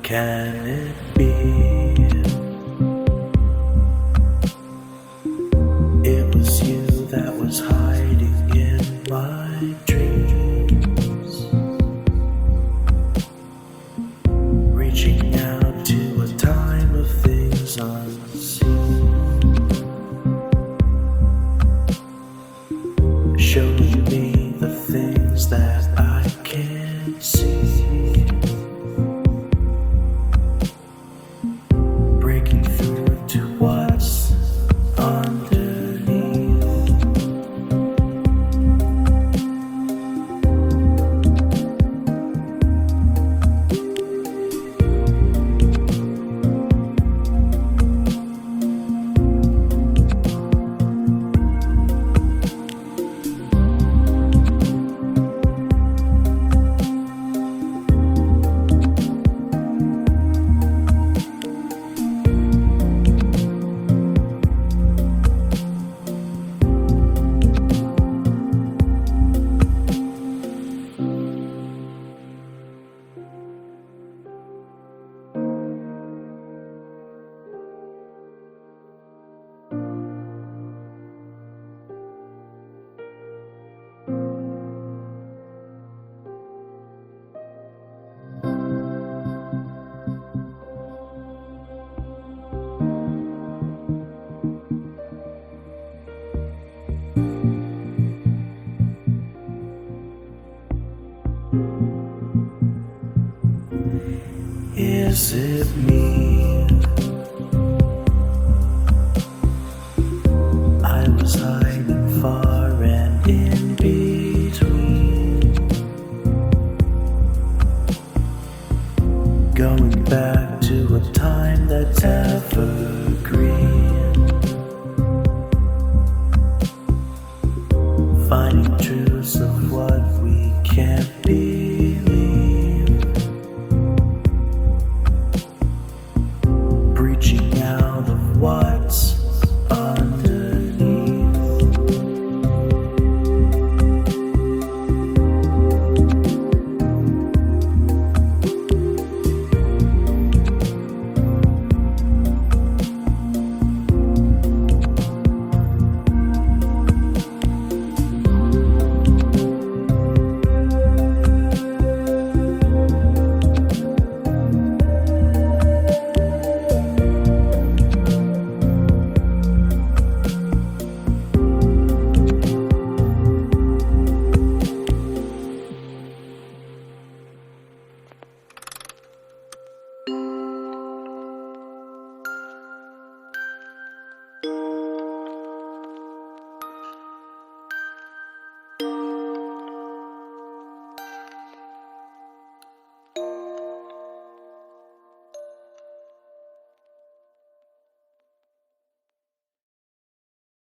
Can it be? It was you that was hiding in my dreams, reaching out to a time of things unseen, showing me the things that I can't see. Breaking through to what's underneath. Is it me? I was hiding far and in between, going back to a time that's evergreen, finding truths of what we can't be.